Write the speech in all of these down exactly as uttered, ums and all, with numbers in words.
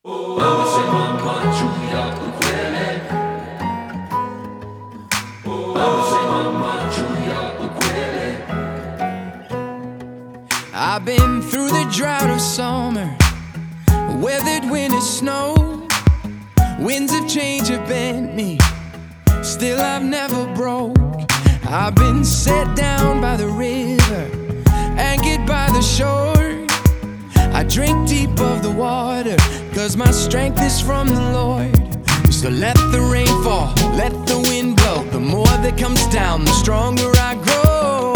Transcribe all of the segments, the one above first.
I've been through the drought of summer, weathered winter snow. Winds of change have bent me, still I've never broke. I've been set down by the river, anchored by the shore. I drink deep of the water, cause my strength is from the Lord. So let the rain fall, let the wind blow. The more that comes down, the stronger I grow.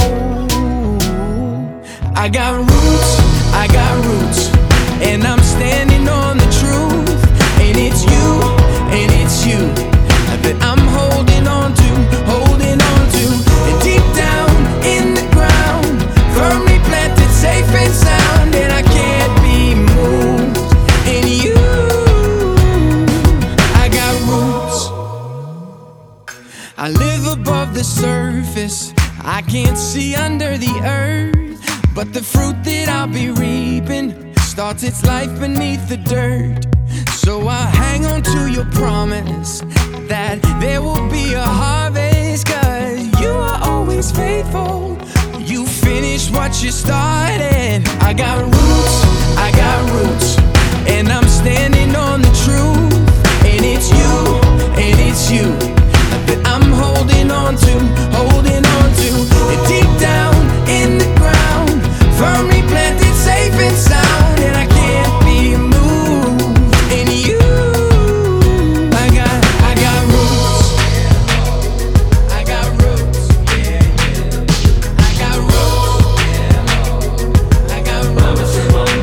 I got roots, I got roots, and I'm standing on the truth. And it's you, and it's you that I'm holding on to, holding on to. And deep down in the ground, firmly planted, safe and sound, and I can't be moved. And you, I got roots. I live above the surface, I can't see under the earth. But the fruit that I'll be reaping starts its life beneath the dirt. So I hang on to your promise that there will be a harvest, cause you are always faithful. You finish what you started. I got roots, I got roots, and I'm standing on the truth. And it's you, and it's you that I'm holding on to, holding on to. And deep down in the ground, firmly planted, safe and sound, and I can't be moved. And you, I got, I got roots. I got roots. Yeah, yeah. I got roots. I got roots.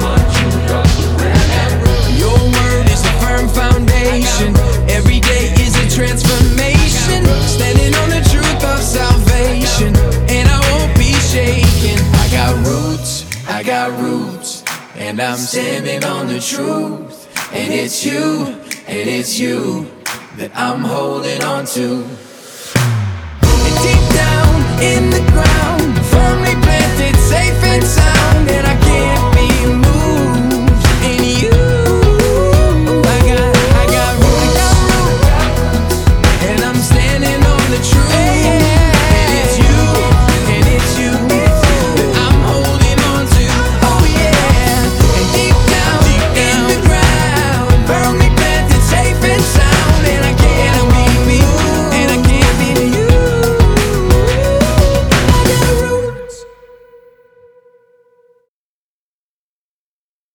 I got roots. Your word is a firm foundation. Every day is a transformation. Standing on the truth of salvation, and I won't be shaken. I got roots, I got roots, and I'm standing on the truth. And it's you, and it's you that I'm holding on to. And deep down in the ground, firmly planted, safe and sound, and I can't